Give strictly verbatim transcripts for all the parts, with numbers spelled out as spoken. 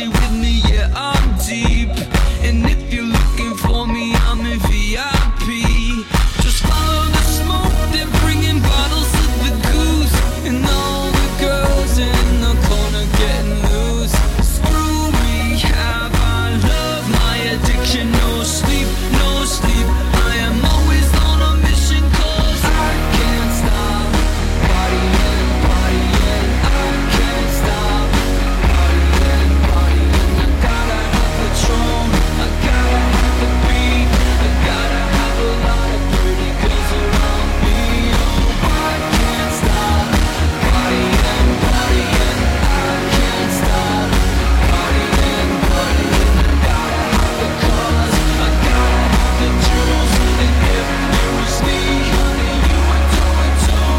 fancy with me, yeah, I'm deep. And if you're looking for me, I'm in V I P. Just follow the smoke, they're bringing bottles of the goose. And all the girls in the corner getting loose. Screw rehab, I love my addiction. No sleep, no sleep, I am always on a mission, cause I can't stop partying, partying, I can't stop partying, partying. I gotta have Patron, I gotta have the beat, I gotta have a lot of pretty girls around me. Oh, I can't stop partying, partying, I can't stop partying, partying. I gotta have the cause, I gotta have the juice, and if it was me, honey, you would do it too.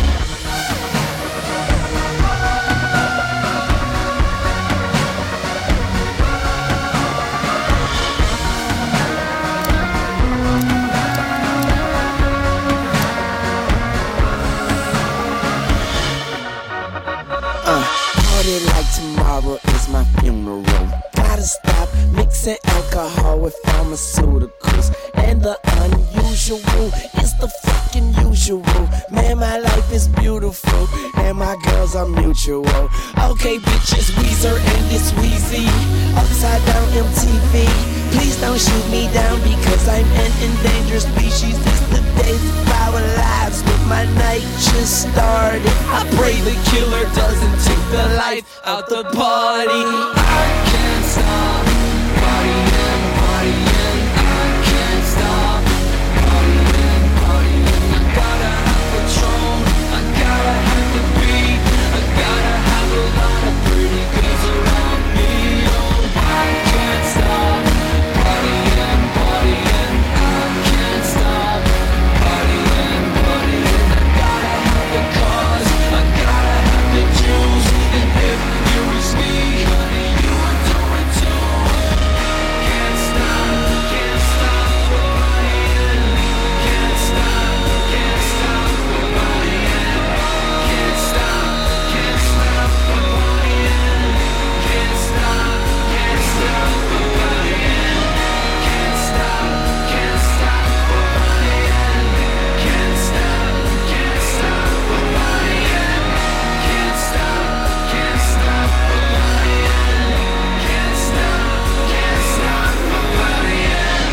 Uh, party like tomorrow is my funeral. Gotta stop mixing alcohol with pharmaceuticals. And the unusual is the fucking usual. Man, my life is beautiful, and my girls are mutual. Okay, bitches, Weezer and it's Weezy. Upside down M T V. Please don't shoot me down because I'm an endangered species. It's the days of our lives, but my night just started. I pray the killer doesn't take the life out the party. I can't stop partying, partying, I can't stop partying, partying. I gotta have Patron, I gotta have the beat, I gotta have a lot of pretty girls around me. Oh, I can't stop partying, partying, I can't stop partying, partying. I gotta have the cause, I gotta have the juice, and if you was me, honey, you would do it too. Can't stop, can't stop partying, can't stop, can't stop partying, can't stop, can't stop partying, can't stop, can't stop partying, can't stop, can't stop partying, can't stop, can't stop partying, can't stop, can't stop partying, can't stop, can't stop partying.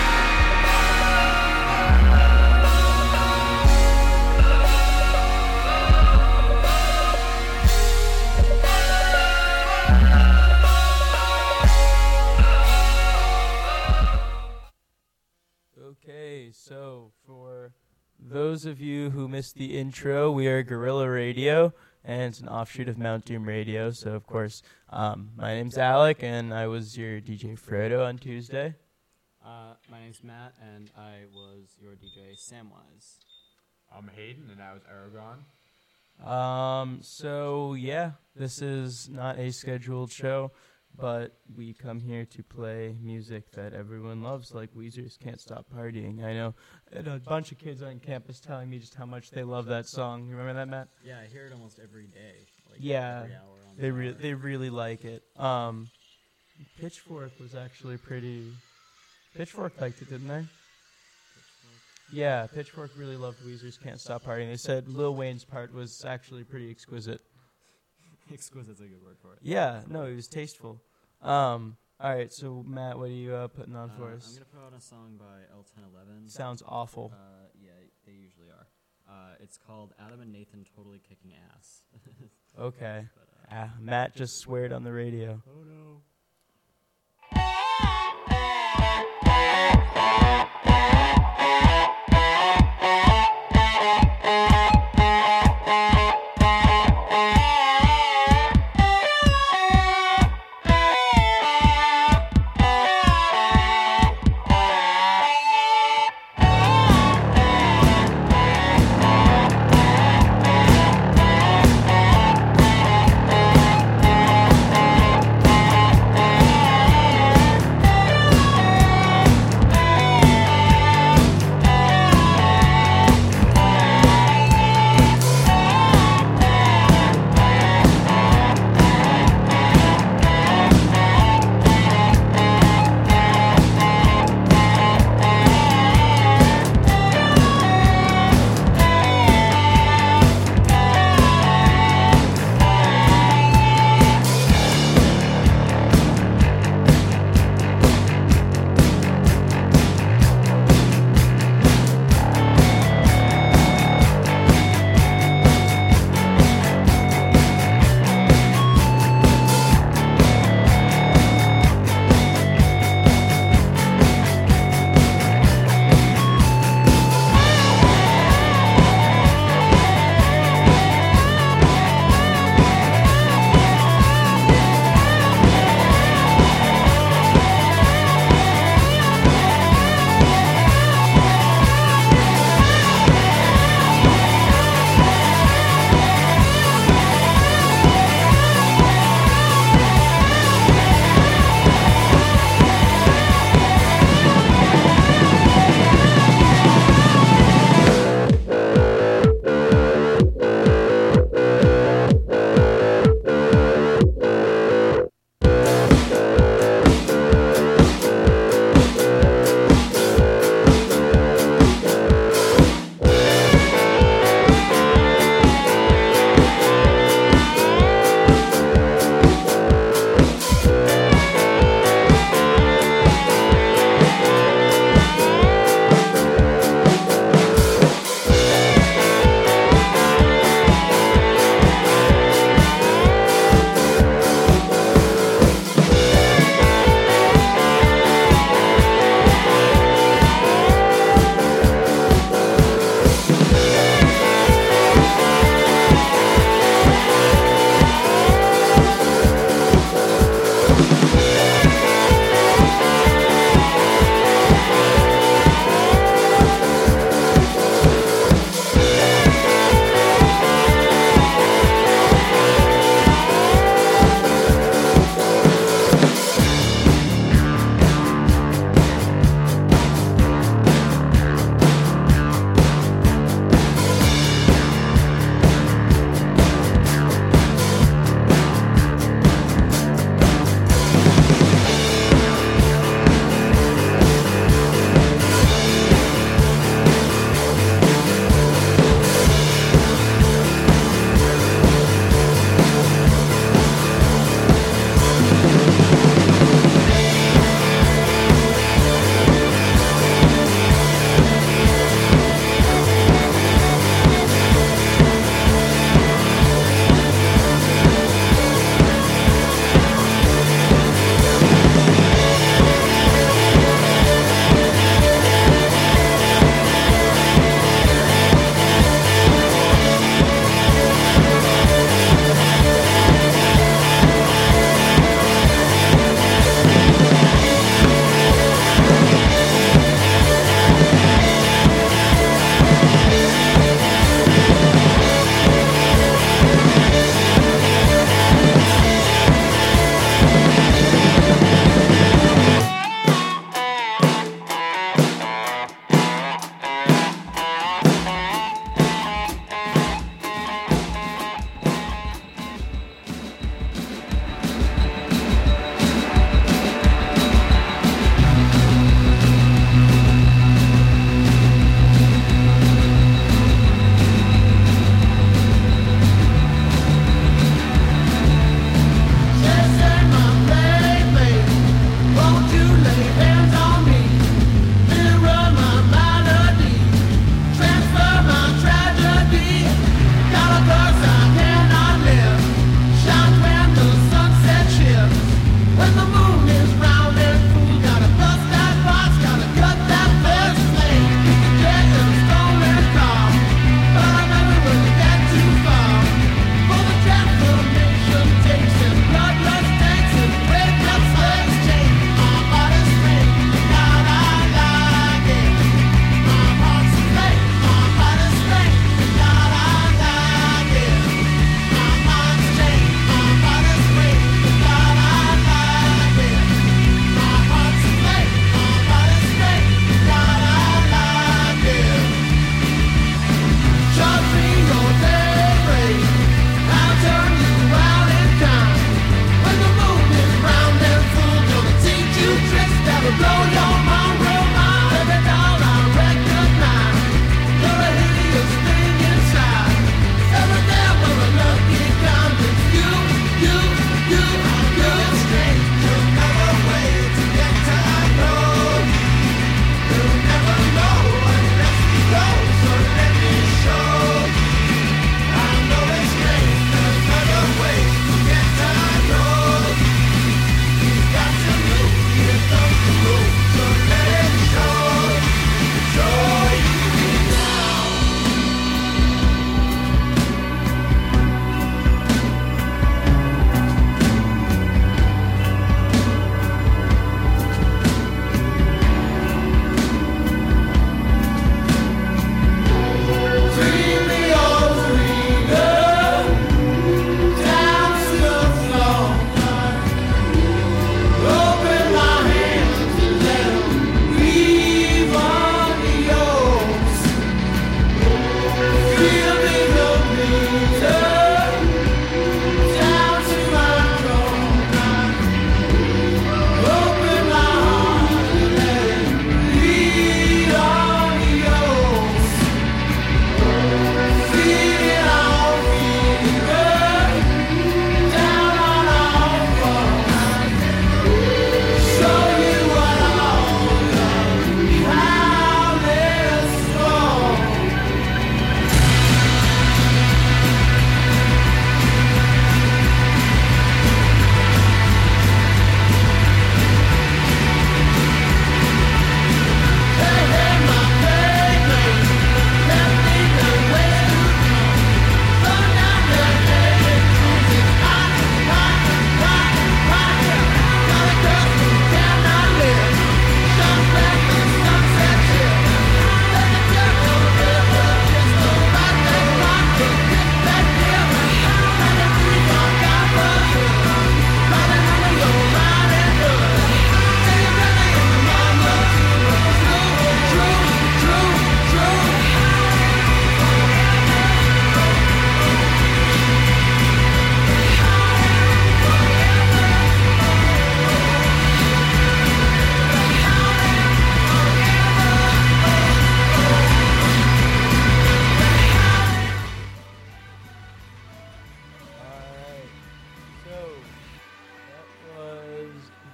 Okay, so for those of you who missed the intro, we are Guerrilla Radio, and it's an offshoot of Mount Doom Radio. So, of course, um, my name's Alec, and I was your D J Frodo on Tuesday. Uh, my name's Matt, and I was your D J Samwise. I'm Hayden, and I was Aragon. Um, so, yeah, this is not a scheduled show, but we come here to play music that everyone loves, like Weezer's Can't Stop Partying. I know I had a bunch of kids on campus telling me just how much they love that song. You remember that, Matt? Yeah, I hear it almost every day. Like Yeah, every hour on They the re- hour. they really like it. Um, Pitchfork was actually pretty... Pitchfork liked it, didn't they? Yeah, Pitchfork really loved Weezer's Can't Stop Partying. They said Lil Wayne's part was actually pretty exquisite. Exquisite's a good word for it. Yeah, no, it was tasteful. Um, all right, so Matt, what are you uh, putting on Uh, for I'm us? gonna put on a song by L ten eleven. Sounds awful. Uh, yeah, they usually are. Uh, it's called Adam and Nathan Totally Kicking Ass. Okay. But, uh, Ah, Matt just sweared on the radio. oh no. Thank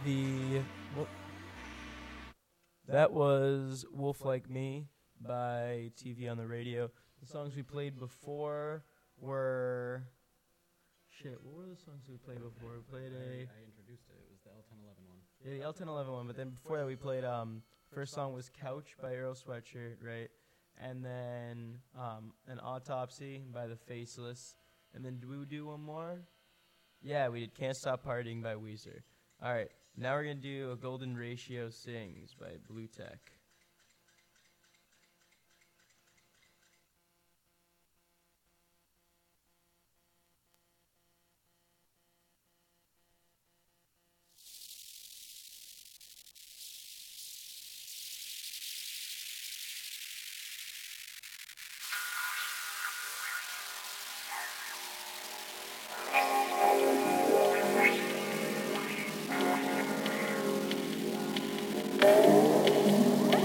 The what? That was Wolf Like Me by T V on the Radio. The songs we played before were shit. What were the songs we played before? We played I, a I introduced it. It was the L ten eleven one. yeah, the L ten eleven one, but then before that we played um first song was Couch by Earl Sweatshirt, right? And then um an Autopsy by The Faceless. And then did we do one more? Yeah, we did Can't Stop Partying by Weezer. All right, now we're gonna do A Golden Ratio Sings by Blue Tech. Thank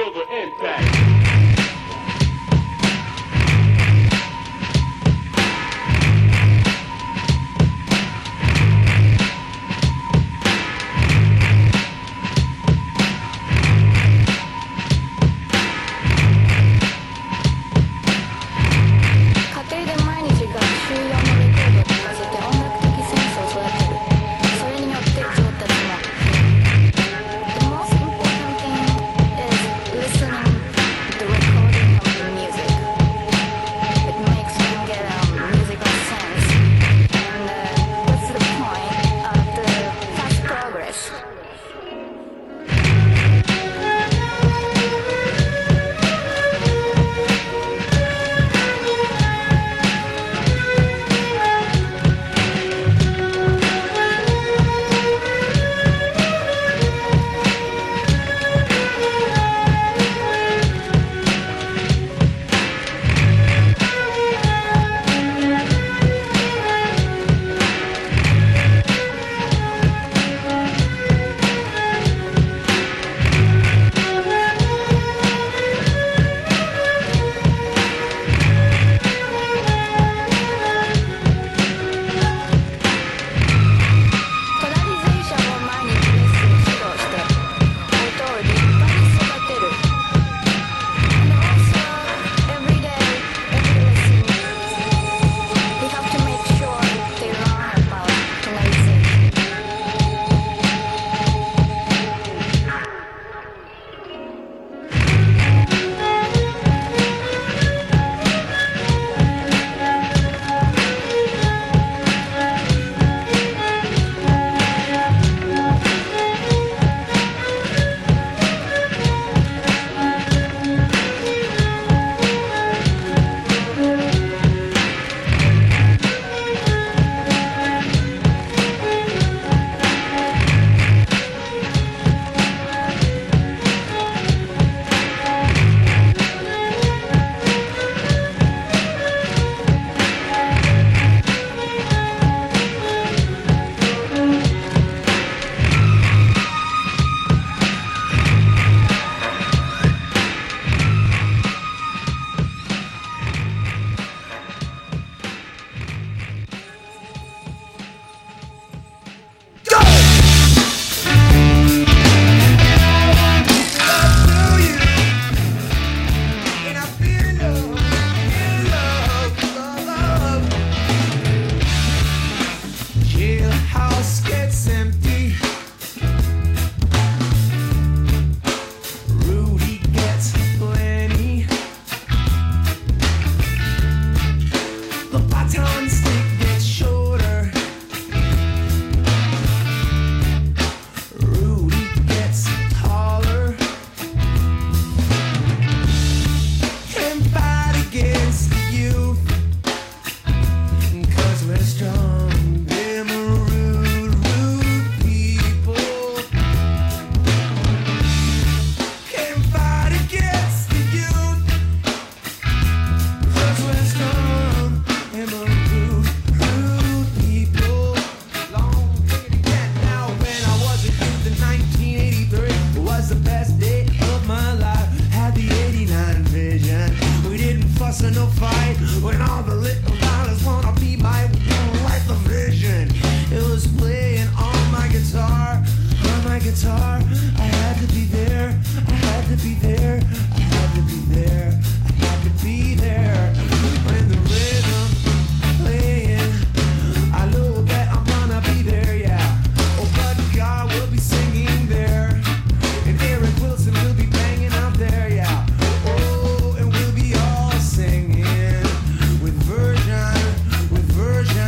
feel the impact.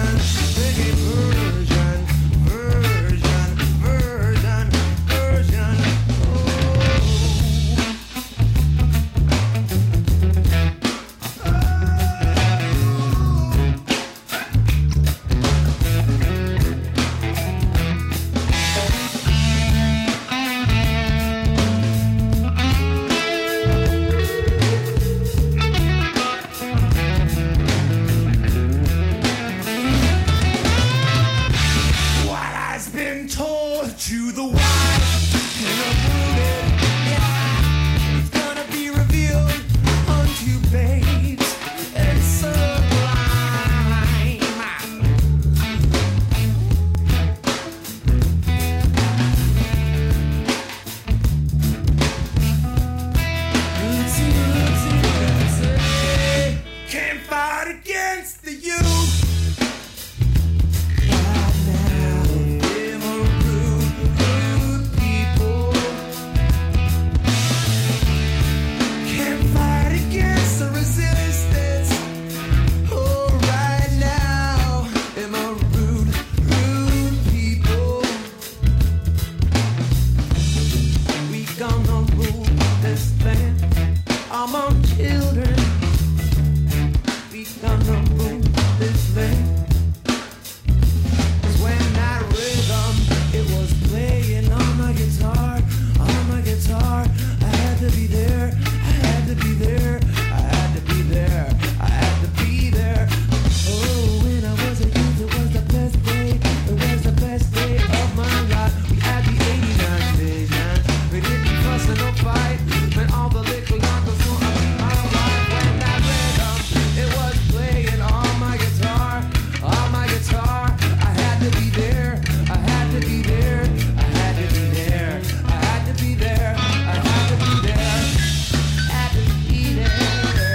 Version, version, version. can't fight against the youth. Right now, them are rude, rude people. Can't fight against the resistance. Oh, right now, them are rude, rude people. We gonna rule this land among children. We gonna rule this land. 'Cause when that rhythm, it was playing on my guitar, on my guitar, I had to be there, I had to be there, I had to be there, I had to be there. Oh, when I was a youth, it was the best day, it was the best day of my life. We had the eighty-nine days, man. We didn't fuss and no fight, when all the liquor got was so alright. When that rhythm, it was playing on my guitar, on my guitar. I had to be there, I had to be there, I had to be there, I had to be there, I had to be there, had to be there.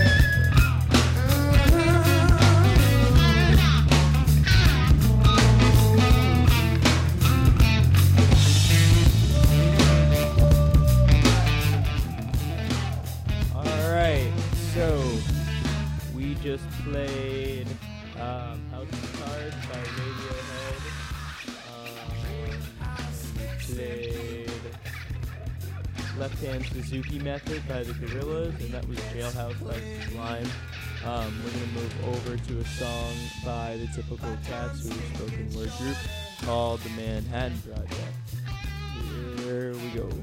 Alright, so we just played um, House of Cards by Radiohead. Um, we played Left Hand Suzuki Method by the Gorillaz, and that was Jailhouse by Sublime. Um, we're going to move over to a song by the Typical Cats, who is a spoken word group, called The Manhattan Project. Here we go.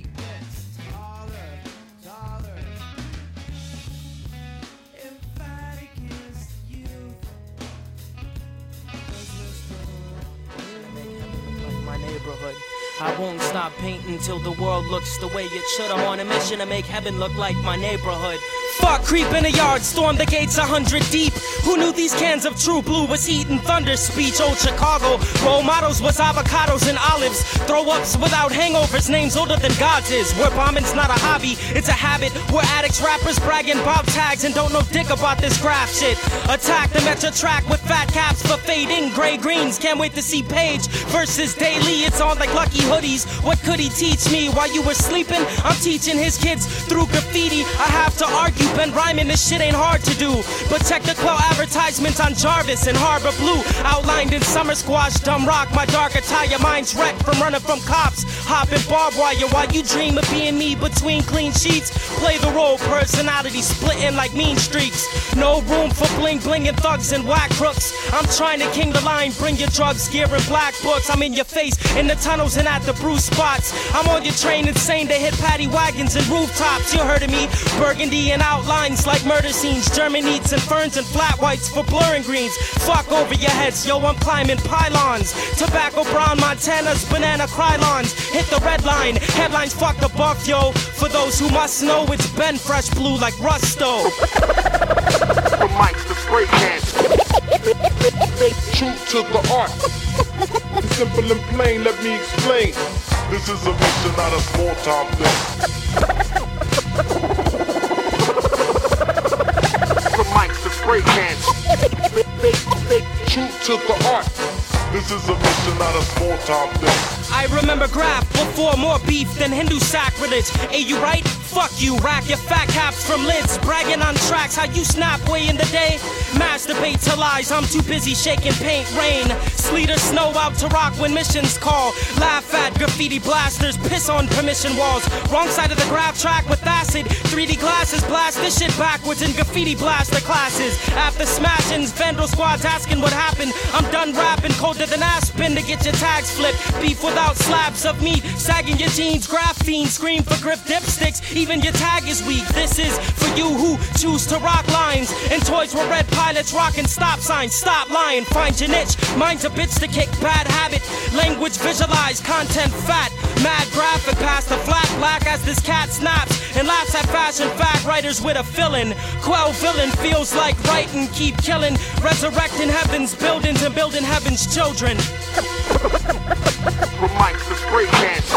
Like my neighborhood. I won't stop painting till the world looks the way it should. I'm on a mission to make heaven look like my neighborhood. Fuck, creep in a yard, storm the gates a hundred deep. Who knew these cans of True Blue was heat and thunder speech? Old Chicago, role models was avocados and olives. Throw-ups without hangovers, names older than God's is. Where bombing's not a hobby, it's a habit. Where addicts, rappers bragging bob tags and don't know dick about this craft shit. Attack the Metro track with fat caps for fading gray greens. Can't wait to see Page versus Daily. It's on like Lucky Hoodies. What could he teach me while you were sleeping? I'm teaching his kids through graffiti. I have to argue, been rhyming, this shit ain't hard to do. But check the quell advertisements on Jarvis and Harbor Blue. Outlined in summer squash, dumb rock. My dark attire, mind's wrecked from running from cops. Hopping barbed wire while you dream of being me between clean sheets. Play the role, personality splitting like mean streaks. No room for bling bling and thugs and whack crooks. I'm trying to king the line, bring your drugs, gear and black books. I'm in your face, in the tunnels and at the bruise spots. I'm on your train, insane to hit paddy wagons and rooftops. You heard of me, burgundy and outlines like murder scenes. German eats and ferns and flat whites for blurring greens. Fuck over your heads, yo, I'm climbing pylons. Tobacco brown Montanas, banana krylons. Hit the red line, headlines fuck the buff, yo. For those who must know, it's Ben Fresh Blue like Rusto. From mics to spray cans. True to the art. Simple and plain, let me explain. This is a mission, not a small time thing. From mics to spray cans. True to the art. This is a mission, not a small time thing. I remember Graf before more beef than Hindu sacrilege. Hey, you right? Fuck you, rack your fat caps from lids. Bragging on tracks, how you snap way in the day. Masturbate to lies, I'm too busy shaking paint rain. Sleet or snow out to rock when missions call. Laugh at graffiti blasters, piss on permission walls. Wrong side of the graph track with acid. three D glasses, blast this shit backwards in graffiti blaster classes. After smashings, Vandal squads asking what happened. I'm done rapping, colder than Aspen to get your tags flipped. Beef without slabs of meat, sagging your jeans, graphene, scream for grip dipsticks. Even your tag is weak. This is for you who choose to rock lines. And toys were red pilots rocking stop signs. Stop lying, find your niche. Mine's a bitch to kick, bad habit. Language visualize, content fat. Mad graphic past the flat black as this cat snaps. And laughs at fashion fact writers with a fill-in. Quell villain feels like writing, keep killing. Resurrecting heavens, buildings and building heaven's children. From mics to spray cans.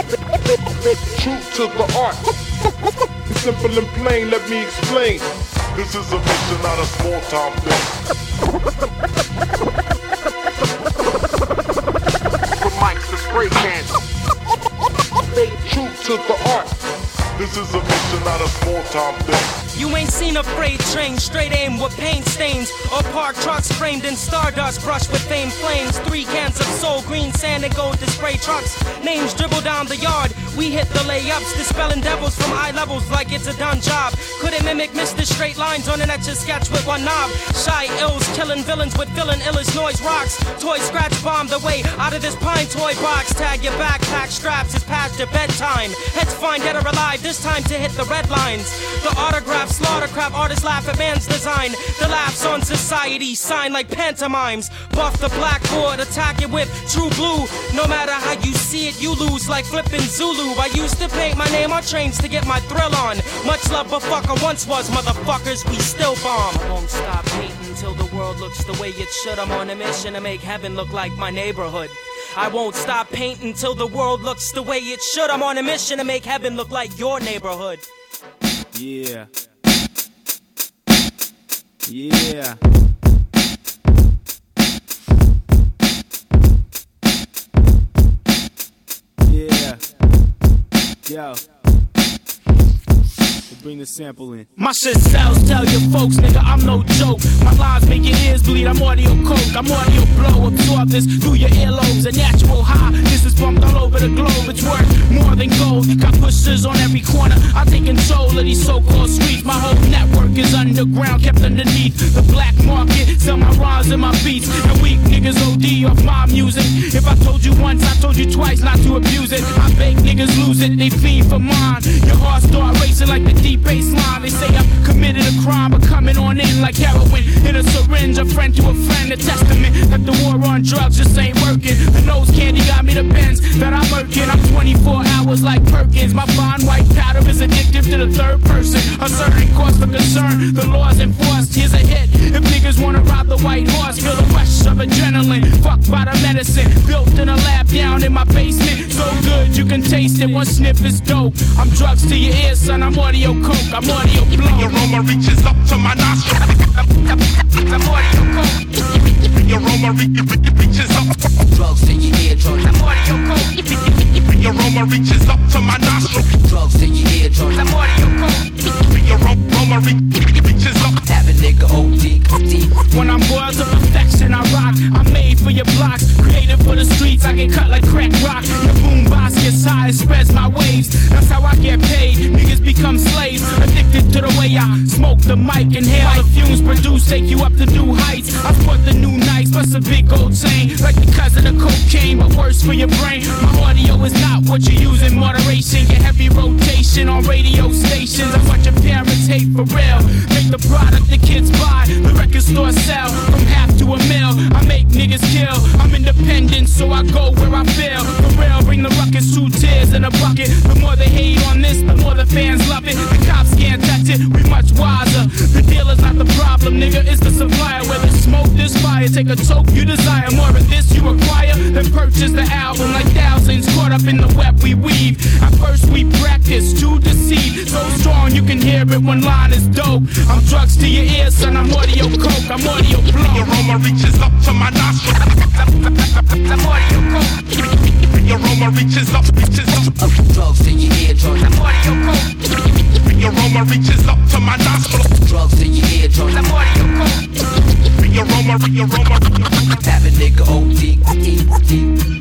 True to the art. Simple and plain, let me explain. This is a mission, not a small time thing. From mics to spray cans, stay true to the art. This is a mission, not a small time thing. You ain't seen a freight train, straight aim with paint stains, or parked trucks framed in stardust, brushed with fame flames. Three cans of soul, green sand and gold to spray trucks. Names dribble down the yard, we hit the layups, dispelling devils from eye levels like it's a done job. Couldn't mimic Mister Straight Lines on an etch a sketch with one knob. Shy ills, killing villains with villain illest noise rocks. Toy scratch bomb the way out of this pine toy box. Tag your backpack straps, it's past your bedtime. Heads fine, dead or alive, this time to hit the red lines. The autograph slaughter crap, artists laugh at man's design. The laughs on society, sign like pantomimes. Buff the blackboard, attack it with true blue. No matter how you see it, you lose like flipping Zulu. I used to paint my name on trains to get my thrill on. Much love, but fucker once was, motherfuckers, we still bomb. I won't stop painting till the world looks the way it should. I'm on a mission to make heaven look like my neighborhood. I won't stop painting till the world looks the way it should. I'm on a mission to make heaven look like your neighborhood. Yeah. Yeah. Yeah. Yo. Bring the sample in. My shit sells, tell your folks, nigga, I'm no joke. My lines make your ears bleed, I'm audio coke. I'm audio blow, absorb this through your earlobes. A natural high, this is pumped all over the globe. It's worth more than gold. Got pushers on every corner. I take control of these so-called streets. My whole network is underground, kept underneath the black market. Sell my rhymes and my beats. And weak niggas O D off my music. If I told you once, I told you twice not to abuse it. I beg niggas lose it, they fiend for mine. Your heart start racing like the deep baseline. They say I've committed a crime, but coming on in like heroin in a syringe. A friend to a friend, a testament that the war on drugs just ain't working. The nose candy got me the bends that I'm working. I'm twenty-four hours like Perkins. My fine white powder is addictive to the third person. A certain cause for concern, the law's enforced. Here's a hit. If niggas wanna ride the white horse, feel the rush of adrenaline. Fucked by the medicine, built in a lab down in my basement. So good you can taste it. One sniff is dope. I'm drugs to your ears, son. I'm audio coke. I'm audio blow. Your aroma reaches up to my nostril. I'm audio coke. Your aroma re- re- reaches up. Drugs to your eardrums. I'm audio coke. Your aroma reaches up to my nostril. Drugs to your eardrums. I'm audio coke. Your aroma re- reaches up. Have a nigga O D. When I'm boiled to perfection, I rock. I'm made for your blocks, created for the streets. I get cut like crack rock. Your boombox gets high, it spreads my waves. That's how I get paid. Niggas become slaves, addicted to the way I smoke the mic. Inhale the fumes produce, take you up to new heights. I sport the new nights, plus a big gold chain, like the cousin of cocaine, but worse for your brain. My audio is not what you use in moderation. Get heavy rotation on radio stations. I watch your parents hate for real. Make the product the kids buy, the record store sell from half to a mil. I make niggas kill. I'm independent, so I go where I feel. For real, bring the ruckus, two tears in a bucket. The more they hate on this, the more the fans love it. The cops can't touch it, we much wiser. The dealer's not the problem, nigga, it's the supplier. Where the smoke, this fire, take a toke you desire. More of this you acquire, then purchase the album. Like thousands caught up in the web we weave. At first we practice to deceive. So strong you can hear it, one line is dope. I'm drugs to your ears, son, I'm audio coke, I'm audio blow. Your aroma reaches up to my nostril. I'm audio coke. Your aroma reaches up, reaches up. Drugs to your eardrums. I'm audio coke. Your aroma reaches up to my nostril. Drugs to your eardrums. I'm audio coke. Your aroma, your aroma. Have a nigga O D.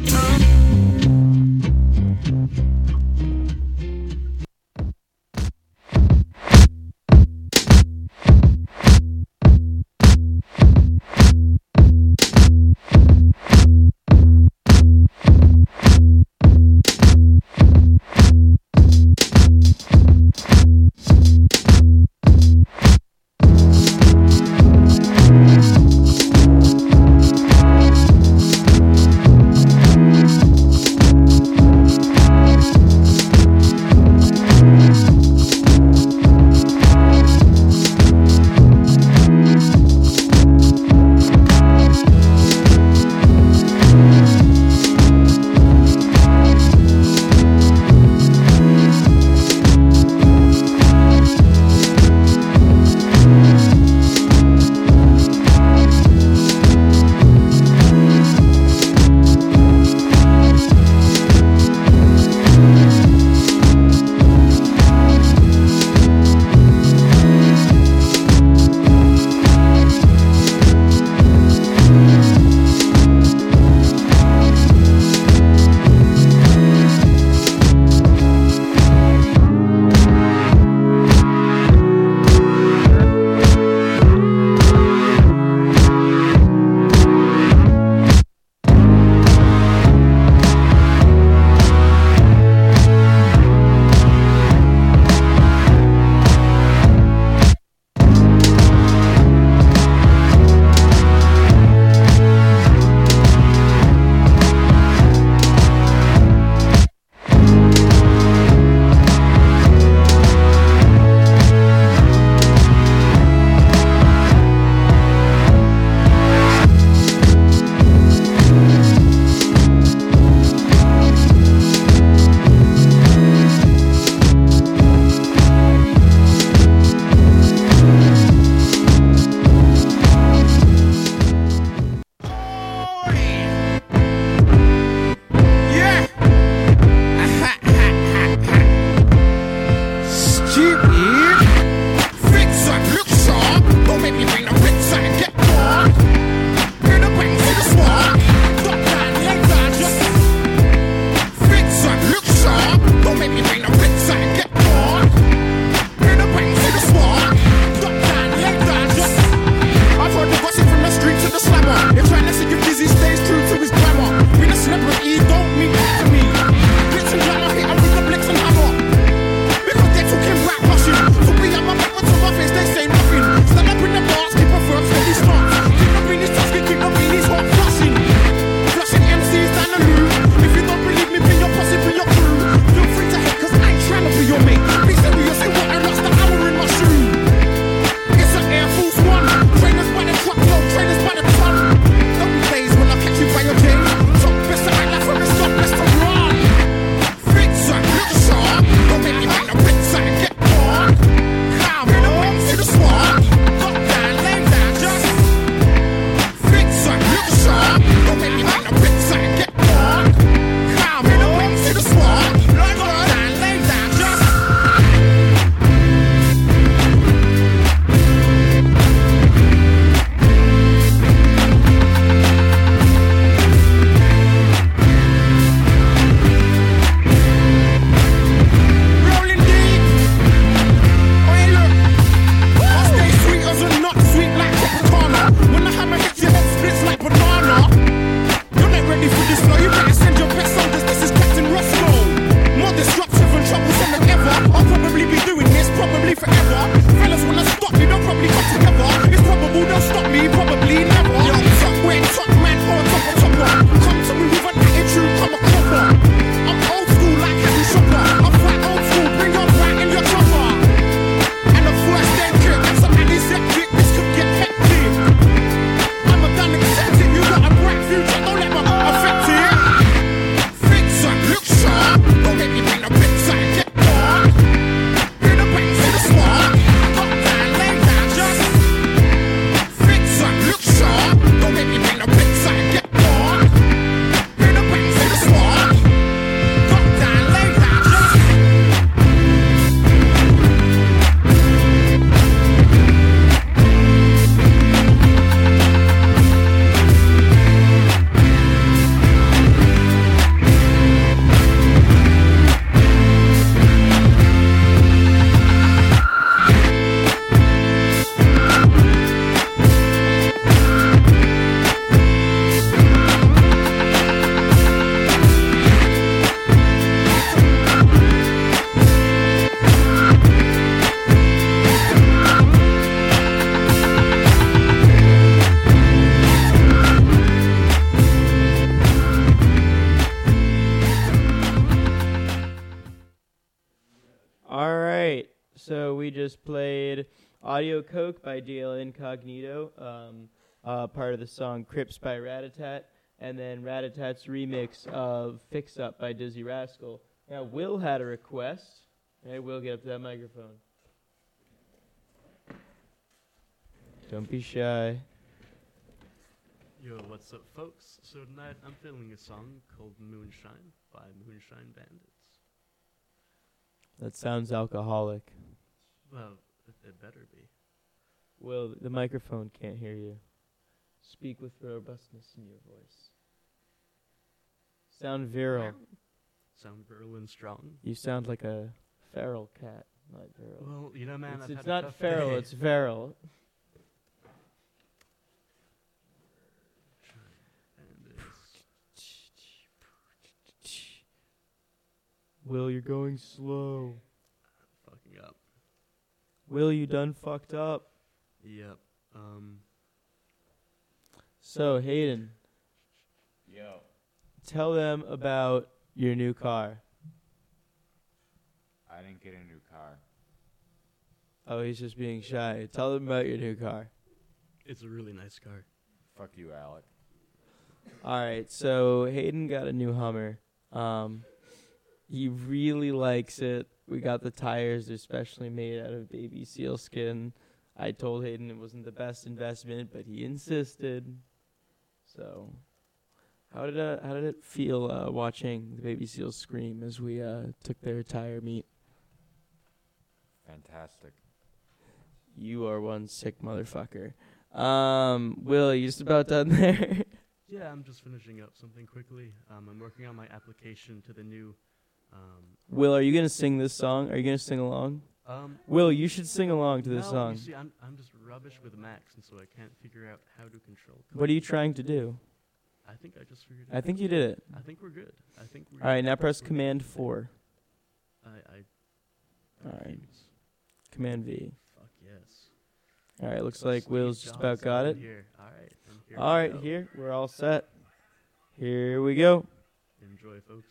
just played Audio Coke by D L Incognito, um, uh, part of the song Crips by Ratatat, and then Ratatat's remix of Fix Up by Dizzy Rascal. Now, Will had a request. Hey, Will, get up to that microphone. Don't be shy. Yo, what's up, folks? So tonight I'm filming a song called Moonshine by Moonshine Bandits. That sounds alcoholic. Well, it, it better be. Will, the microphone can't hear you. Speak with robustness in your voice. Sound virile. Sound virile and strong. You sound like a feral cat, not virile. Well, you know, man, it's, I've it's had a not tough feral, day. it's virile. Will, you're going slow. Fucking up. Will, you done fucked up. Yep. Um. So, Hayden. Yo. Tell them about your new car. I didn't get a new car. Oh, he's just being shy. Tell them about your new car. It's a really nice car. Fuck you, Alec. All right, so Hayden got a new Hummer. Um, he really likes it. We got the tires. They're specially made out of baby seal skin. I told Hayden it wasn't the best investment, but he insisted. So, how did uh, how did it feel uh, watching the baby seals scream as we uh, took their tire meet? Fantastic. You are one sick motherfucker. Um, Will, you just about done there? Yeah, I'm just finishing up something quickly. Um, I'm working on my application to the new. Um, Will, are you gonna sing this song? Are you gonna sing along? Um, Will, you should sing along to this no, song. You see, I'm I'm just rubbish with Macs, and so I can't figure out how to control. What are you trying to do? I think I just figured it I out. think you did it. I think we're good. I think we're All right, good. now press Command four. I I. All right. refuse. Command V. Fuck yes. All right, looks like Steve Will's just about Jobs got in it. Here. All right. and here All we right, go. here we're all set. Here we go. Enjoy, folks.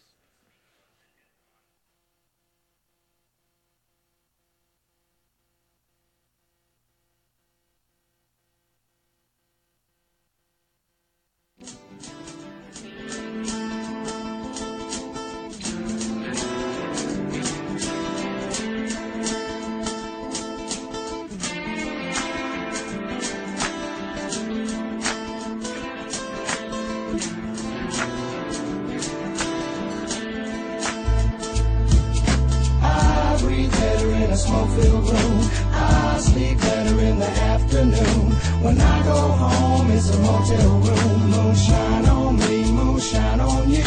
I breathe better in a smoke-filled room. I sleep better in the afternoon. When I go home, it's a motel room. Moonshine on me, moonshine on you.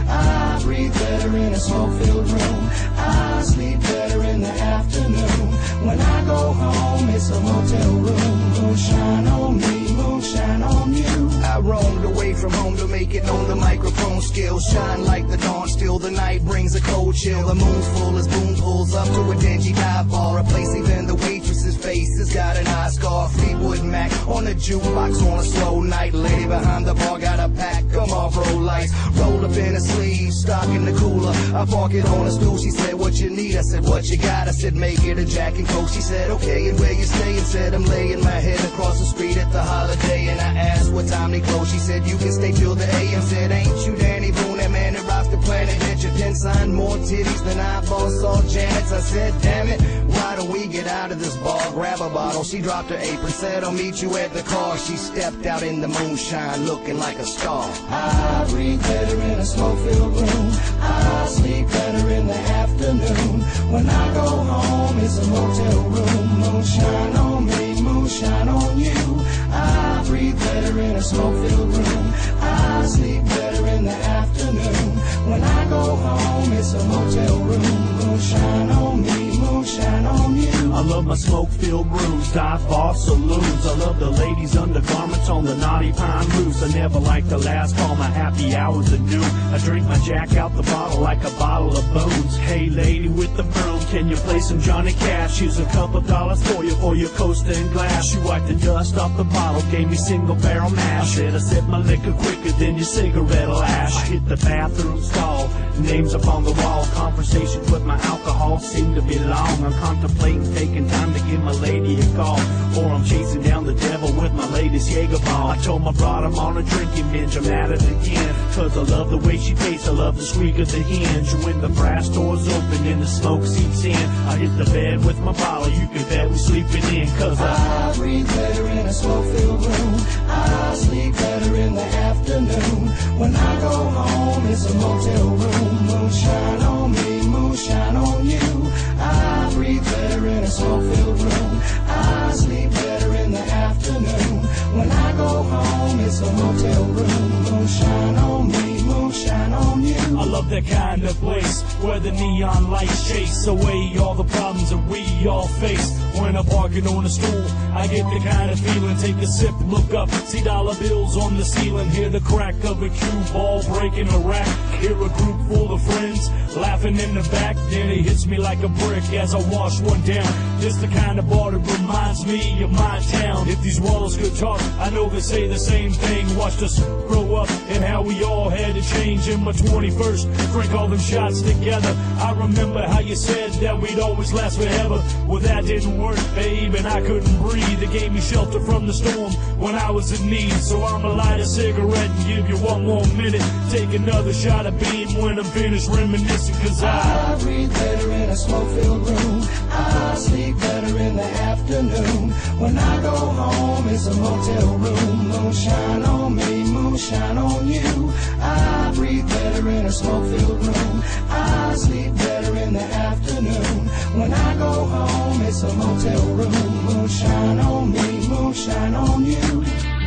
I breathe better in a smoke-filled room. I sleep better in the afternoon. When I go home, it's a motel room. Moonshine on me, moonshine on you. I roamed away from home to make it known the microphone skills shine like the dawn. Still the night brings a cold chill. The moon's full as Boone pulls up to a dingy dive bar. A place even the waitress's face has got an eye scar. Fleetwood Mac on the jukebox on a slow night. Lady behind the bar got a pack of Marlboro Lights. Rolled up in a sleeve, stock in the cooler. I park it on a stool. She said, what you need? I said, what you got? I said, make it a Jack and Coke. She said, okay, and where you staying? Said, I'm laying my head across the street at the Holiday. And I asked what time they close. She said, you can stay till the A M. Said, ain't you Danny Boone, that man that rocks the planet? Bet your pin sign more titties than I boss saw Janet's. I said, damn it, why don't we get out of this bar? Grab a bottle. She dropped her apron, said, I'll meet you at the car. She stepped out in the moonshine looking like a star. I breathe better in a smoke-filled room. I sleep better in the afternoon. When I go home, it's a motel room. Moonshine on me, moonshine on you. I breathe better in a smoke-filled room. I sleep better in the afternoon. When I go home, it's a motel room. Moonshine on me, moonshine on you. I love my smoke-filled rooms, dive bar saloons. I love the ladies' undergarments on the naughty pine roofs. I never like the last call, my happy hours are noon. I drink my Jack out the bottle like a bottle of booze. Hey lady with the broom, Can you play some Johnny Cash? Here's a couple dollars for you for your coaster and glass. She wiped the dust off the bottle, gave me single barrel mash. Said I sip my liquor quicker than your cigarette ash. I hit the bathroom stall, names up on the wall. Conversations with my alcohol seem to be long. I'm contemplating taking time to give my lady a call, or I'm chasing down the devil with my latest Jaeger ball. I told my broad I'm on a drinking binge, I'm at it again, cause I love the way she tastes, I love the squeak of the hinge. When the brass doors open and the smoke seeps in, I hit the bed with my bottle, you can bet we sleeping in. Cause I, I breathe better in a smoke-filled room, I sleep better in the afternoon. When I go home, it's a motel room. Moonshine on me, moonshine on you. I breathe better in a smoke-filled room, I sleep better in the afternoon. When I go home, it's a motel room. Moonshine on me, moonshine on you. I love that kind of place where the neon lights chase away all the problems that we all face. When I'm parking on a stool, I get the kind of feeling. Take a sip, look up, see dollar bills on the ceiling. Hear the crack of a cue ball breaking a rack. Hear a group full of friends laughing in the back. Then it hits me like a brick as I wash one down. This the kind of bar that reminds me of my town. If these walls could talk, I know they say the same thing. Watched us grow up and how we all had to change. In my twenty-first, drink all them shots together. I remember how you said that we'd always last forever. Well, that didn't work, babe, and I couldn't breathe. It gave me shelter from the storm when I was in need. So I'ma light a cigarette and give you one more minute. Take another shot of beam when I'm finished reminiscing. Cause I, I breathe better in a smoke-filled room, I sleep better in the afternoon. When I go home, it's a motel room. Moonshine on me, moonshine on you. I breathe better in a smoke-filled room, I sleep better in the afternoon. When I go home, it's a motel room. Moonshine on me, moonshine on you.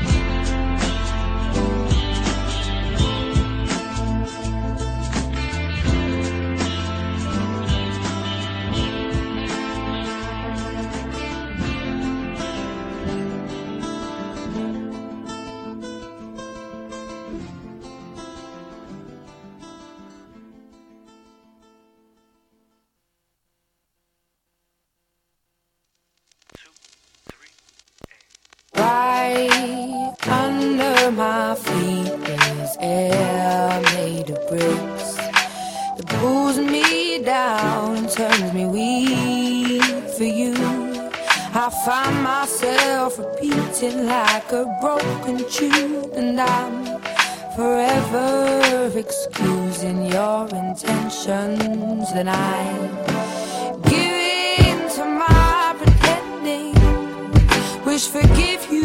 Right under my feet is air made of bricks that pulls me down and turns me weak for you. I find myself repeating like a broken tune, and I'm forever excusing your intentions. Then I give in to my pretending, wish forgive you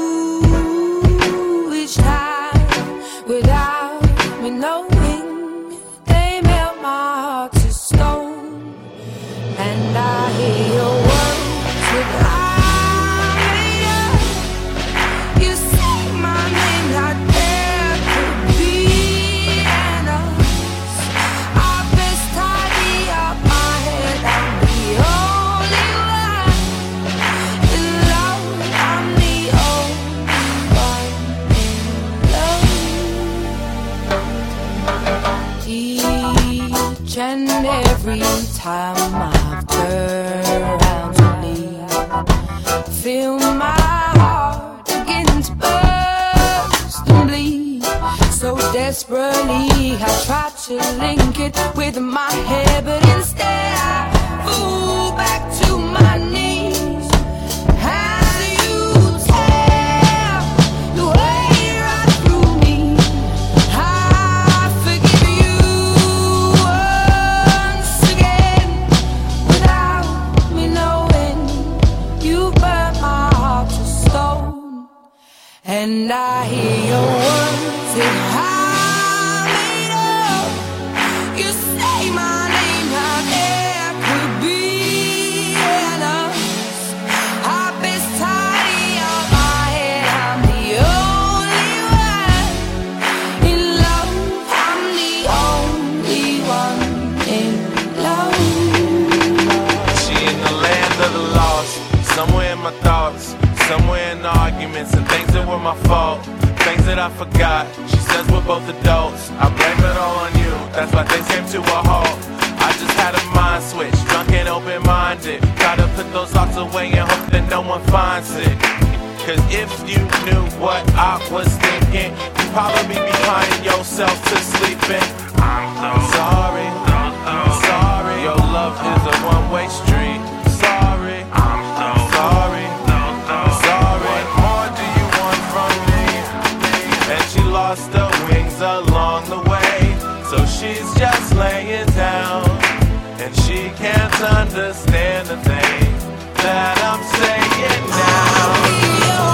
each time without me knowing. They melt my heart to stone, and I hear your words that I made up. You say my name like there could be an us. I best tidy up my head, I'm the only one in love. I'm the only one in love. Each and every time I've turned around to leave, feel my heart begin to burst and bleed. So desperately I try to link it with my head, but instead I fall back to my knees. As you tear the way right through me, I forgive you once again without me knowing. You burnt my heart to stone, and I hear your words that I made up. You say my name, how there could be an us. I best tidy up my head, I'm the only one in love. I'm the only one in love. She in the land of the lost, somewhere in my thoughts, somewhere in the arguments and things that were my fault, things that I forgot. She says we're both adults, I blame it all on you, that's why things came to a halt. I just had a mind switch, drunk and open-minded. Gotta put those thoughts away and hope that no one finds it. Cause if you knew what I was thinking, you'd probably be crying yourself to sleeping. I'm so sorry, so, so sorry. Your love is a one-way street. Sorry, I'm so sorry, so, so sorry. What more do you want from me? And she lost her wings along the way, so she's just laying down, and she can't understand the thing that I'm saying now.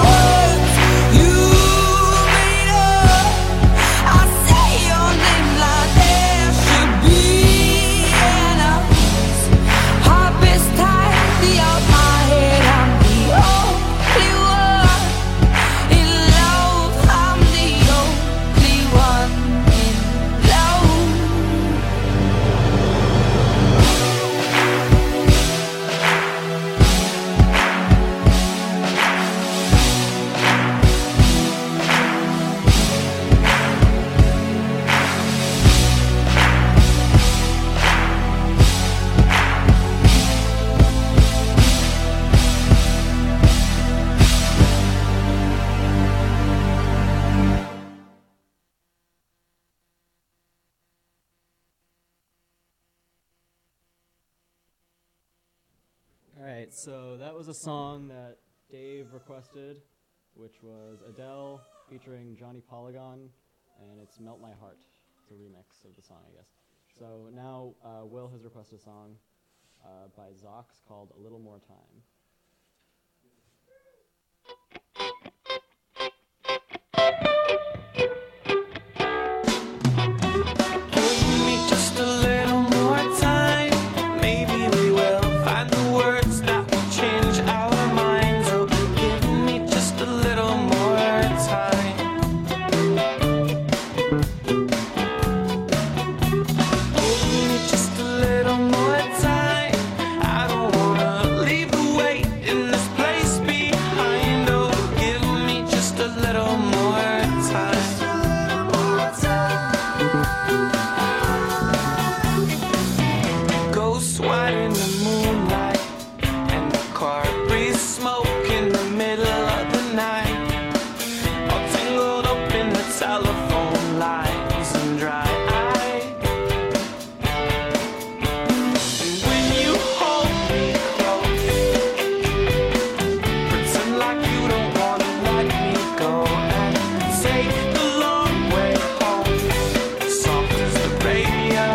Alright, so that was a song that Dave requested, which was Adele featuring Johnny Polygon, and it's Melt My Heart. It's a remix of the song, I guess. So now uh, Will has requested a song uh, by Zox called A Little More Time. Give me just a little more time. Maybe we will find the words that will change our minds. Oh, give me just a little more time. Give me just a little more time. I don't wanna leave the weight in this place behind. Oh, give me just a little more time. Ghost white in the moonlight, and the car breathes smoke in the middle of the night. All tangled up in the telephone lines and dry eyed. And when you hold me close, pretend like you don't wanna let me go, and take the long way home, soft as the radio.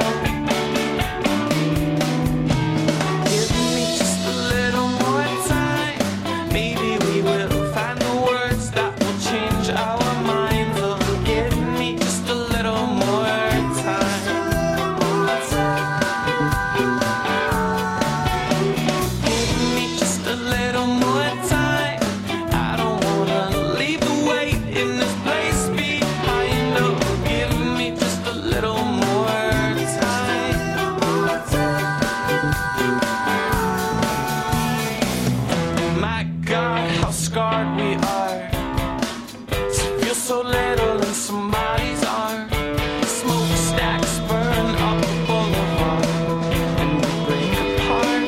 Give me just a little more time. Maybe we will find the words that will change our minds. Oh, give me just a little more time. Give me just a little more time. I don't wanna leave the weight in this place behind. Oh, give me just a little more time. My God, how scarred we are to feel so little in somebody's arm. Smokestacks burn up the boulevard, and we break apart.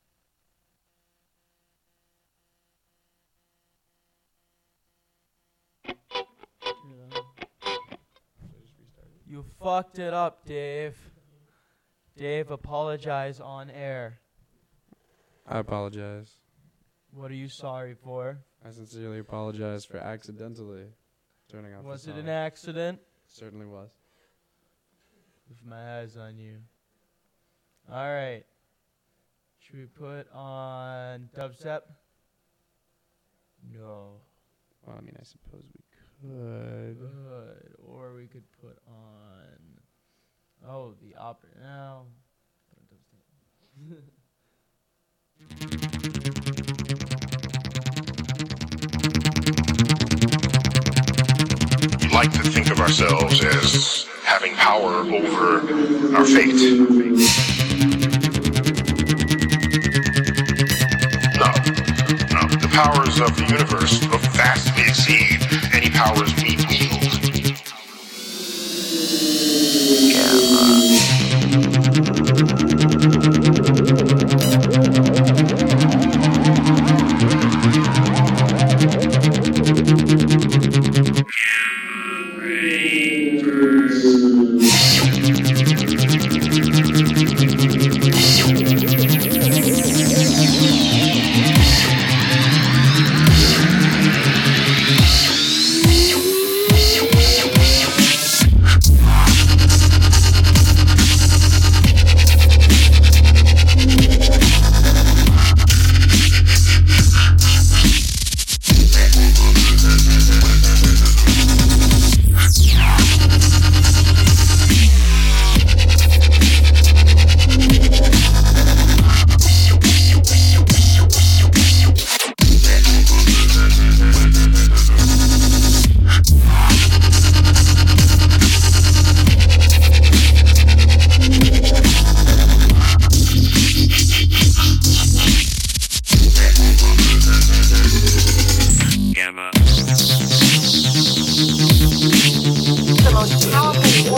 You fucked it up, Dave. Dave, apologize on air. I apologize. What are you sorry for? I sincerely apologize for accidentally turning off Was the it song. an accident? Certainly was. With my eyes on you. Alright. Should we put on dubstep? No. Well, I mean, I suppose we could. Good. Or we could put on. Oh, the opera. No. Put on dubstep. We like to think of ourselves as having power over our fate. No, no. The powers of the universe vastly exceed any powers we wield. Gamma.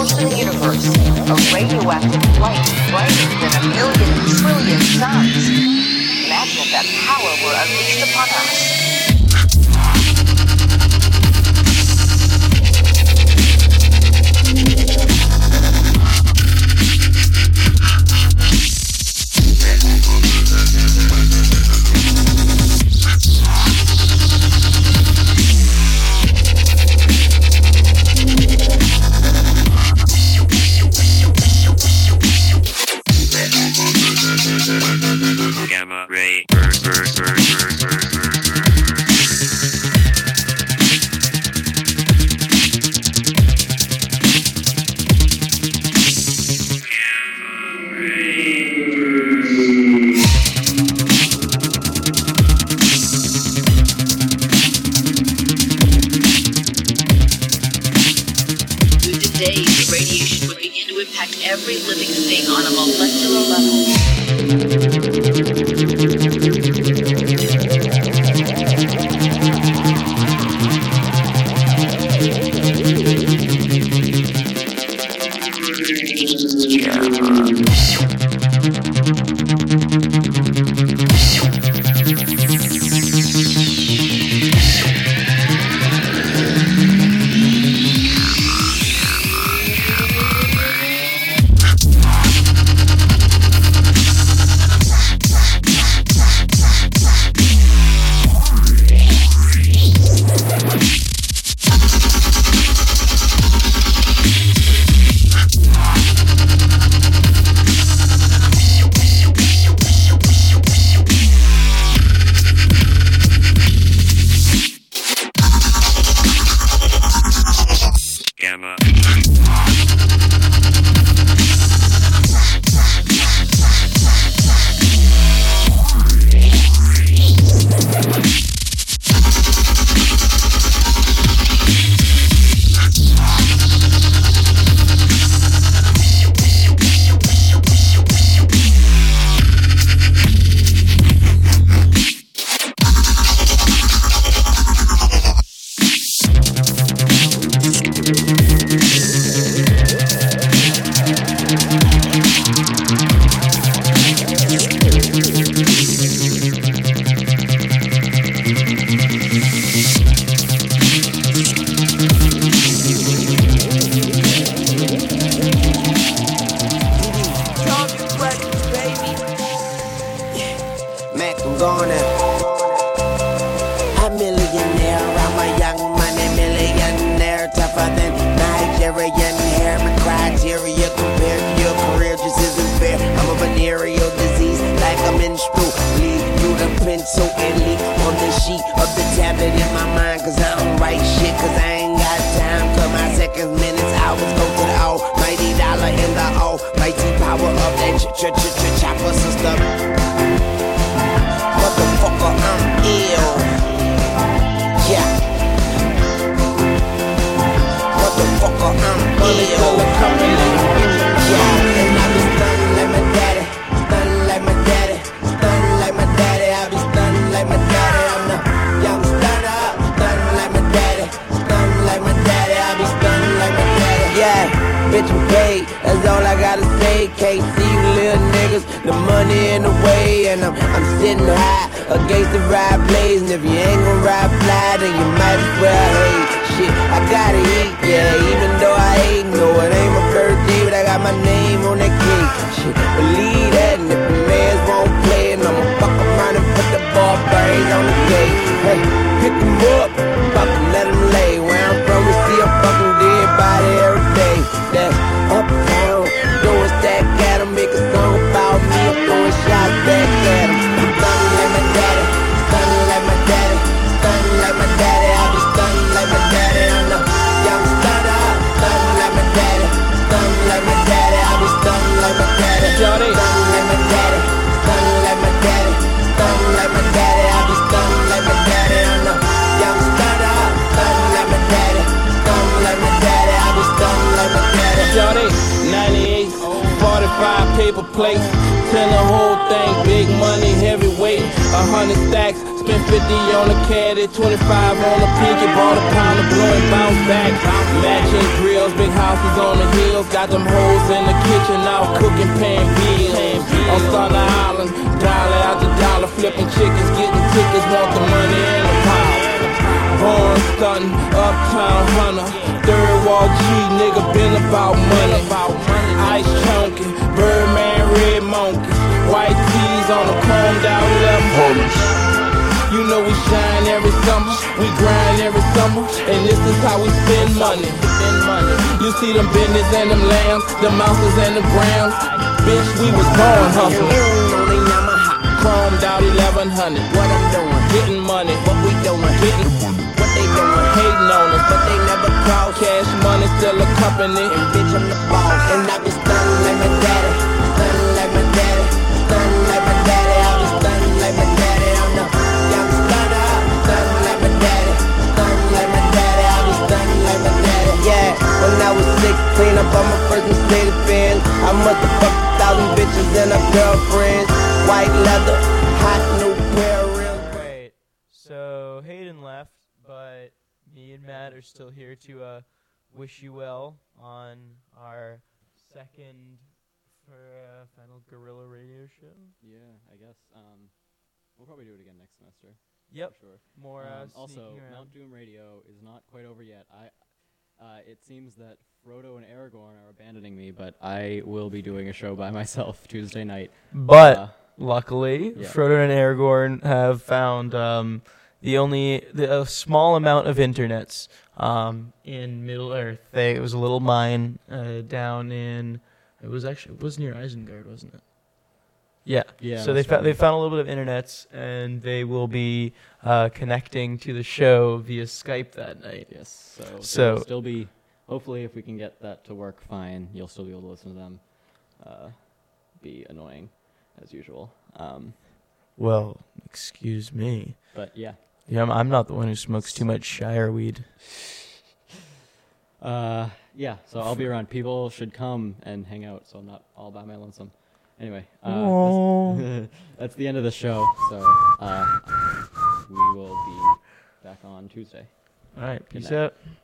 travel to the universe, a radioactive flight brighter than a million trillion suns. Imagine if that power were unleashed upon us. Gamma ray, burn, burn, burn, burn, burn, burn, With today, the radiation would begin to impact every living thing on a molecular level. gamma. Paper plates, turn the whole thing, big money, heavyweight, a hundred stacks, spent fifty on a caddy, twenty-five on a pinky, bought a pound of blowing, bounce back, matching grills, big houses on the hills, meals, got them hoes in the kitchen, out cooking pan bills. On Thunder Island, dollar after dollar, flipping chickens, getting tickets, want the money and the power. Born stunting, uptown hunter, third wall G, nigga been about money. Ice chunking, Birdman, red monkeys, white tees on the chromed out eleven hundreds. You know we shine every summer, we grind every summer, and this is how we spend money. Spend money. You see them business and them lambs, the mouses and the browns. Bitch, we was born hustlers. Chromed out eleven hundred. What I'm doing? Getting money. What we doing? Getting money. What they doing? Hating on us, but they never call. Cash money still a company, and bitch I'm the boss. And I be stunning like my daddy, stunning like my daddy, stunning like my daddy. I be stunning like my daddy. I'm the young stunner, stunning like my daddy, stunning like my daddy. I be stunning like my daddy. Yeah, when I was sixteen, I bought my first Mercedes Benz. I must have fucked a thousand bitches and her girlfriends. White leather, hot new pair of rims. Right. So Hayden left, but me and Matt are still here to uh, wish you well on our second for uh, final Guerrilla Radio show. Yeah, I guess. Um, we'll probably do it again next semester. Yep. For sure. More uh, Um, also, sneaking around. Mount Doom Radio is not quite over yet. I. Uh, it seems that Frodo and Aragorn are abandoning me, but I will be doing a show by myself Tuesday night. But uh, luckily, yeah. Frodo and Aragorn have found um, the only the, a small amount of internets um, in Middle Earth. They, it was a little mine uh, down in. It was actually it was near Isengard, wasn't it? Yeah. Yeah, So they that's found right. they found a little bit of internets, and they will be uh, connecting to the show via Skype that night. Yes. So, So there'll still be. Hopefully, if we can get that to work fine, you'll still be able to listen to them. Uh, be annoying, as usual. Um, well, excuse me. But yeah. Yeah, I'm, I'm not the one who smokes too much Shire weed. Uh, yeah, so I'll be around. People should come and hang out, so I'm not all by my lonesome. Anyway, uh, Aw. that's, that's the end of the show. So uh, we will be back on Tuesday. All right, Good peace night. out.